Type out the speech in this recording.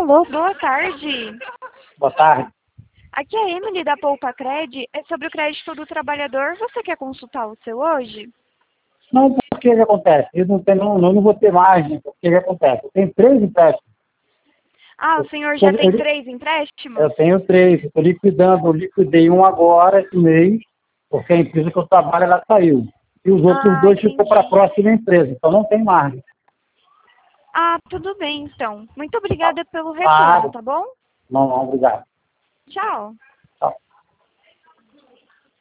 Alô, boa tarde. Boa tarde. Aqui é a Emily da Poupa Cred. É sobre o crédito do trabalhador. Você quer consultar o seu hoje? Não, por que acontece? Eu não vou ter margem. O que acontece? Eu tenho 3 empréstimos. Ah, o senhor já tem 3 empréstimos? Eu tenho 3. Eu estou liquidando. Eu liquidei um agora, esse mês, porque a empresa que eu trabalho, ela saiu. E os outros 2 ficou para a próxima empresa. Então não tem margem. Ah, tudo bem, então. Muito obrigada pelo retorno, Claro. tá bom? Não, obrigado. Tchau.